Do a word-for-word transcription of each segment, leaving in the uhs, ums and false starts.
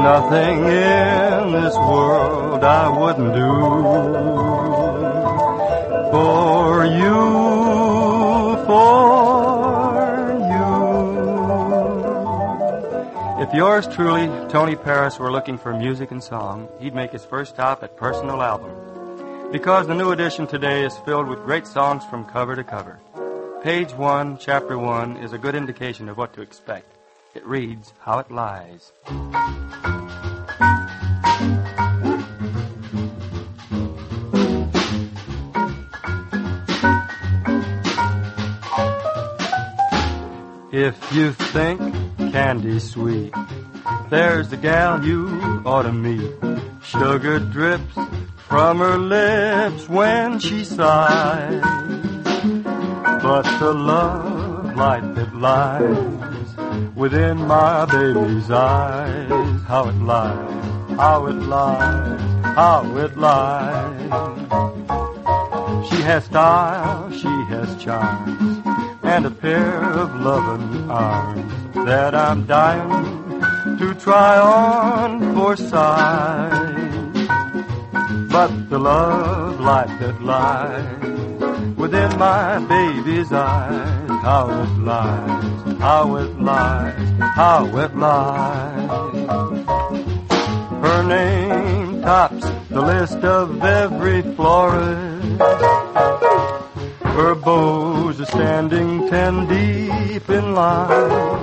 nothing in this world I wouldn't do for you, for you. If yours truly, Tony Paris, were looking for music and song, he'd make his first stop at Personal Album. Because the new edition today is filled with great songs from cover to cover. Page one, chapter one, is a good indication of what to expect. It reads, How It Lies. If you think candy's sweet, there's the gal you ought to meet. Sugar drips from her lips when she sighs, but the love light that lies within my baby's eyes, how it lies, how it lies, how it lies. She has style, she has charms, and a pair of loving arms that I'm dying to try on for size. But the love light that lies within my baby's eyes, how it lies, how it lies, how it lies. Her name tops the list of every florist. Her bows are standing ten deep in line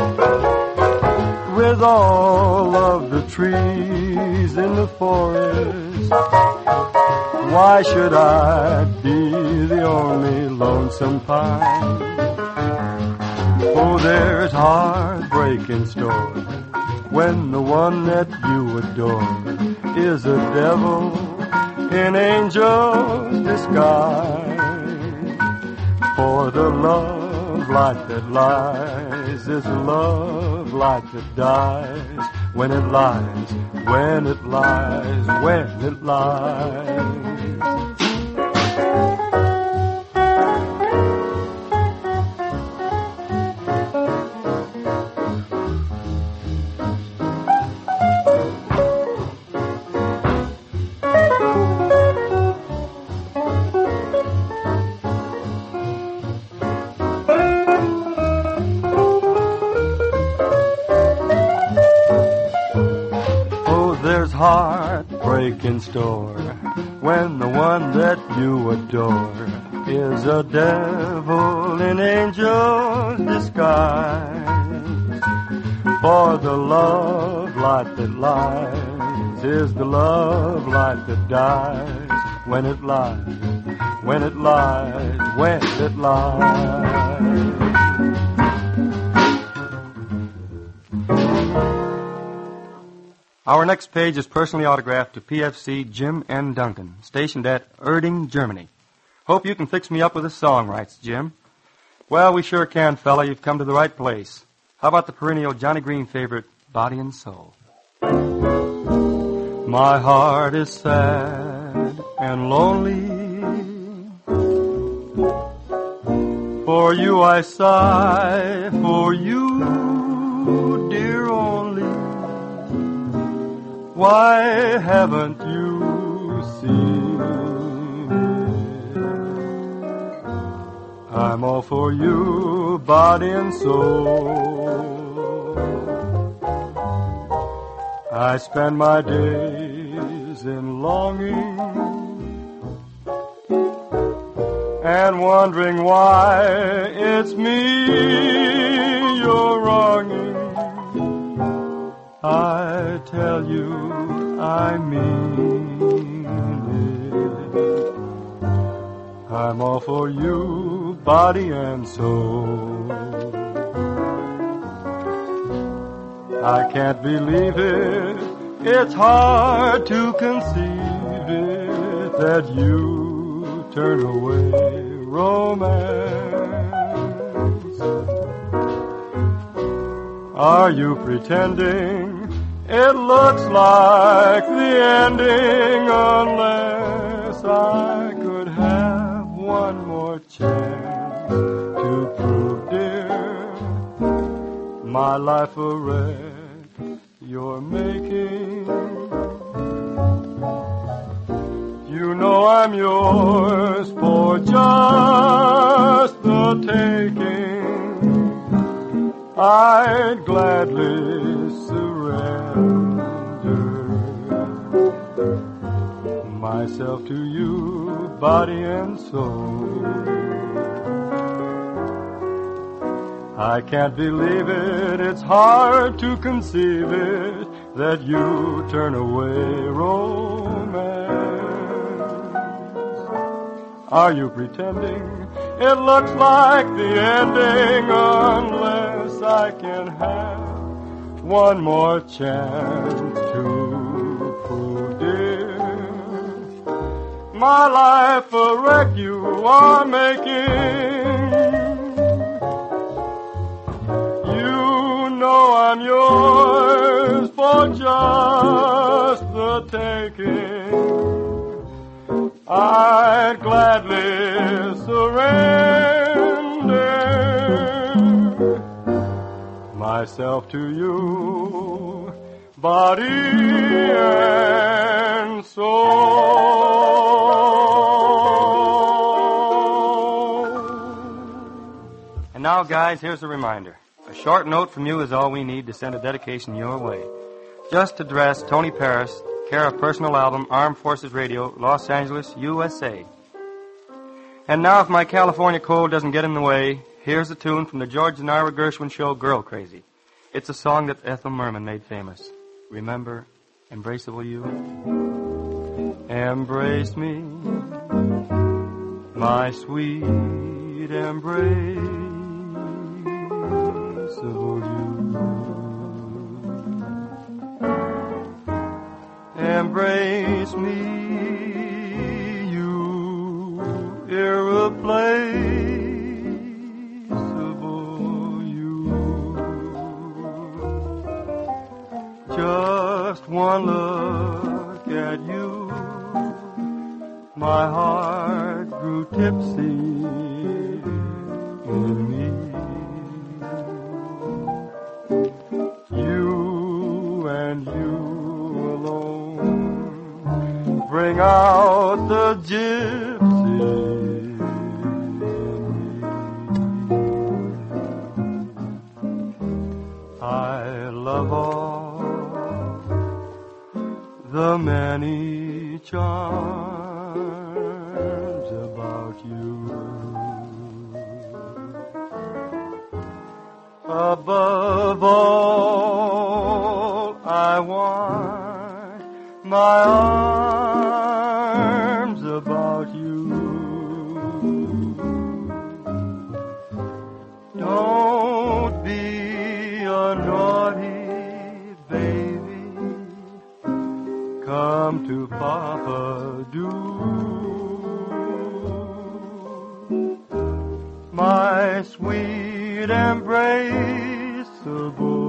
with all of the trees in the forest. Why should I be the only lonesome pine? Oh, there's heartbreak in store when the one that you adore is a devil in angel's disguise. For the love light that lies is a love light that dies when it lies, when it lies, when it lies. Heartbreak in store when the one that you adore is a devil in angel's disguise. For the love light that lies is the love light that dies when it lies, when it lies, when it lies. Our next page is personally autographed to P F C Jim N. Duncan, stationed at Erding, Germany. Hope you can fix me up with a song, writes Jim. Well, we sure can, fella. You've come to the right place. How about the perennial Johnny Green favorite, Body and Soul? My heart is sad and lonely. For you I sigh, for you, dear only. Why haven't you seen it? I'm all for you, body and soul. I spend my days in longing and wondering why it's me you're wronging. I tell you I mean it. I'm all for you, body and soul. I can't believe it, it's hard to conceive it, that you turn away romance. Are you pretending it looks like the ending unless I could have one more chance to prove, dear, my life a wreck, you're making. You know I'm yours for just the taking. I'd gladly surrender myself to you, body and soul. I can't believe it, it's hard to conceive it, that you turn away romance. Are you pretending? It looks like the ending, unless I can have one more chance to prove, dear, my life a wreck you are making. You know I'm yours for just the taking. I'd gladly surrender myself to you, body and soul. And now, guys, here's a reminder. A short note from you is all we need to send a dedication your way. Just address Tony Paris, care of Personal Album, Armed Forces Radio, Los Angeles, U S A. And now, if my California cold doesn't get in the way, here's a tune from the George and Ira Gershwin show, Girl Crazy. It's a song that Ethel Merman made famous. Remember, Embraceable You? Embrace me, my sweet embraceable you. Embrace me, you irreplaceable you. Just one look at you, my heart grew tipsy in me. You and you alone bring out the gypsy in me. I love all the many charms about you. Above all, I want my arms about you. Don't be a naughty baby, come to Papa, do. My sweet embraceable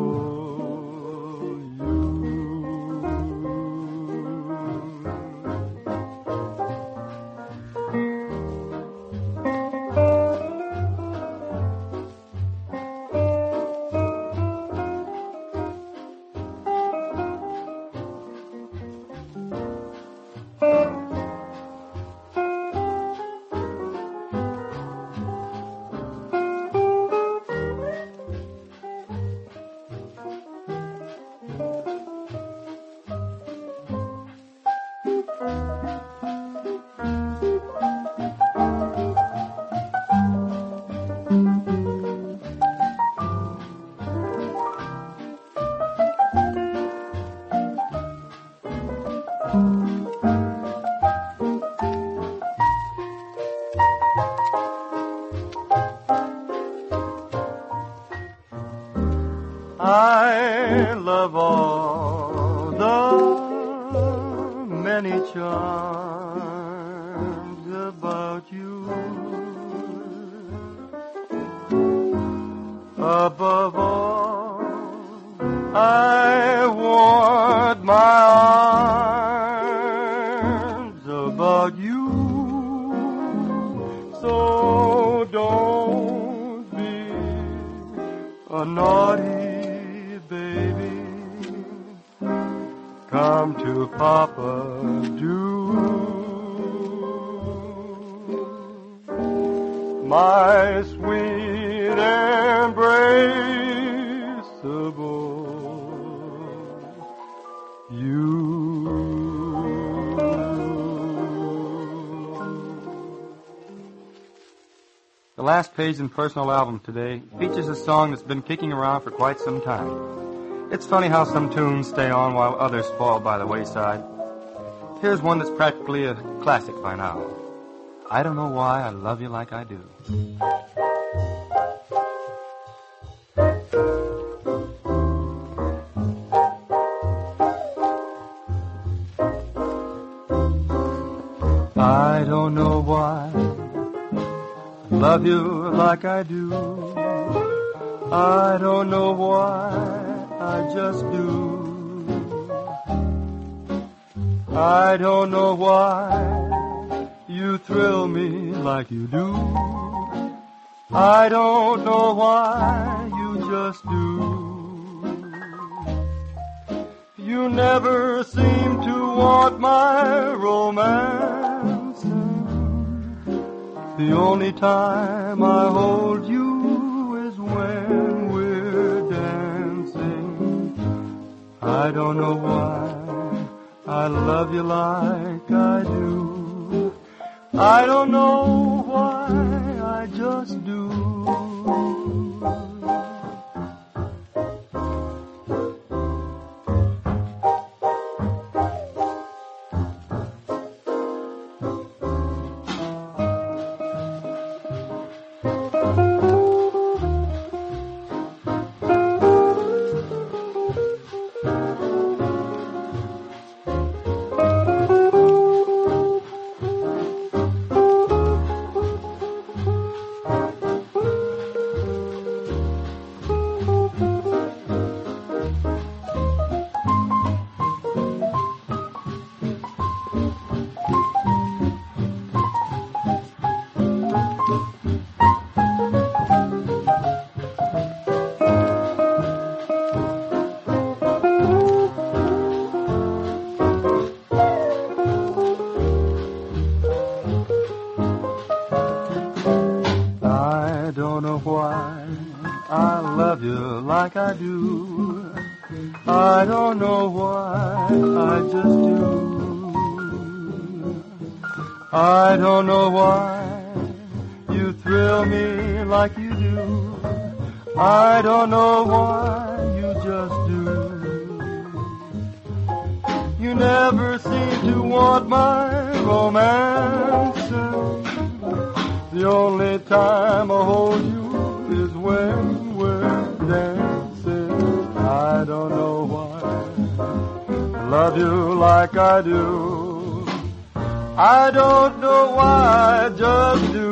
I love all the many charms about you. Above all, I want my arms about you. So don't be a naughty baby, come to Papa do. My sweet embraceable you. The last page in Personal Album today features a song that's been kicking around for quite some time. It's funny how some tunes stay on while others fall by the wayside. Here's one that's practically a classic by now. I Don't Know Why I Love You Like I Do. I don't know why I love you like I do. I don't know why, I just do. I don't know why you thrill me like you do. I don't know why you just do. You never seem to want my romance. The only time I hold you is when we're dancing. I don't know why I love you like I do. I don't know why, I just do. I don't know why I love you like I do. I don't know why, I just do. I don't know why you thrill me like you do. I don't know why, you just do. You never seem to want my romance. The only time I hold you is when we're dancing. I don't know why I love you like I do. I don't know why, I just do.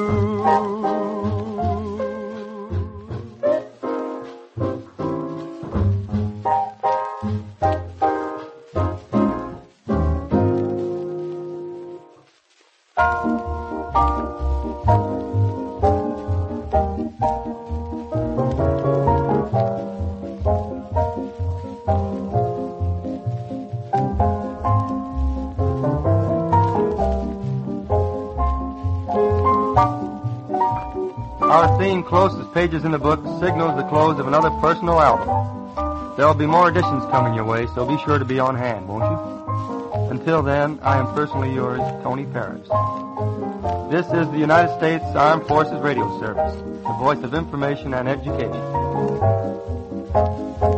Our theme, Closest Pages in the Book, signals the close of another personal album. There'll be more editions coming your way, so be sure to be on hand, won't you? Until then, I am personally yours, Tony Paris. This is the United States Armed Forces Radio Service, the voice of information and education.